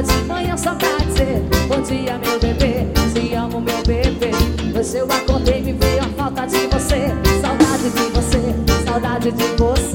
acordava de manhã só pra dizer: bom dia, meu bebê, te amo, meu bebê. Hoje eu acordei, me veio a falta de você. Saudade de você, saudade de você.